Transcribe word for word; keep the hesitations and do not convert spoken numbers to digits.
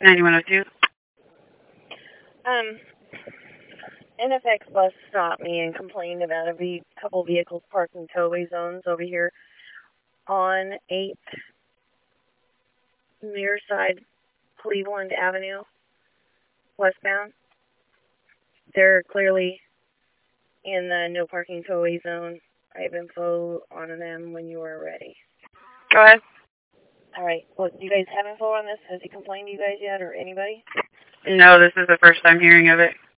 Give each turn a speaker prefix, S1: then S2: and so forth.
S1: ninety-one oh two.
S2: Um, N F X bus stopped me and complained about a ve- couple vehicles parked in towaway zones over here on eighth near side Cleveland Avenue, westbound. They're clearly in the no parking towaway zone. I have info on them when you are ready.
S1: Go ahead.
S2: All right. Well, do you guys have info on this? Has he complained to you guys yet or anybody?
S1: No, this is the first time hearing of it.